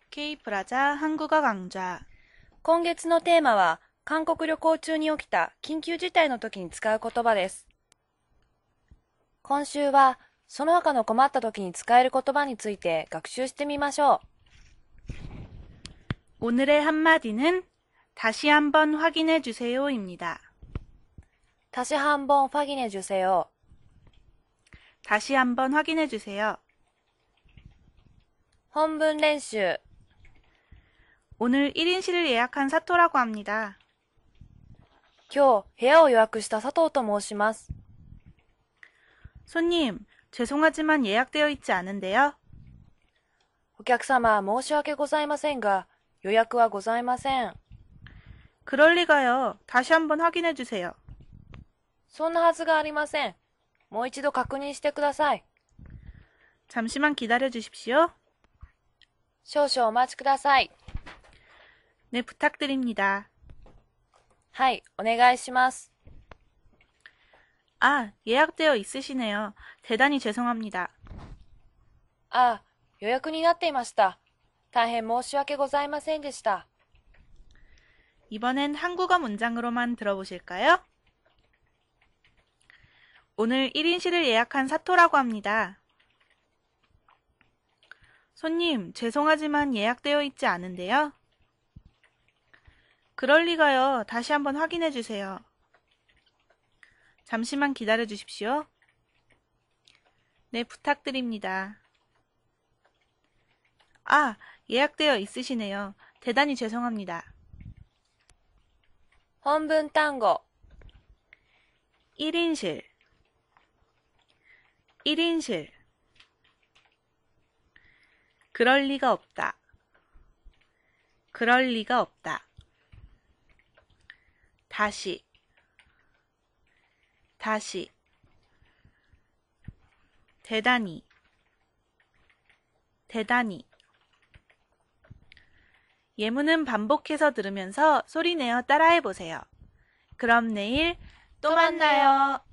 Kプラザ한국어 강좌。 今月のテーマは、韓国旅行中に起きた緊急事態の時に使う言葉です。今週は、その他の困った時に使える言葉について学習してみましょう。오늘의 한마디는 다시 한번 확인해 주세요입니다. 다시 한번 확인해 주세요. 다시 한번 확인해 주세요. 本文練習 오늘 1인실을 예약한 사토라고 합니다. 今日部屋を予約した佐藤と申します。 손님, 죄송하지만 예약되어 있지 않은데요. お客様、申し訳ございませんが、予約はございません。 그럴 리가요. 다시 한번 확인해 주세요. そんなはずがありません。もう一度確認してください。 잠시만 기다려 주십시오. 少々お待ちください。 네, 부탁드립니다. はい、お願いします。 아, 예약되어 있으시네요. 대단히 죄송합니다. あ、予約になっていました。大変申し訳ございませんでした。 이번엔 한국어 문장으로만 들어보실까요? 오늘 1인실을 예약한 사토라고 합니다. 손님, 죄송하지만 예약되어 있지 않은데요. 그럴 리가요. 다시 한번 확인해 주세요. 잠시만 기다려 주십시오. 네, 부탁드립니다. 아, 예약되어 있으시네요. 대단히 죄송합니다. 本文単語 1인실 1인실 그럴 리가 없다. 그럴 리가 없다. 다시 다시 대단히 대단히 예문은 반복해서 들으면서 소리내어 따라해보세요. 그럼 내일 또 만나요.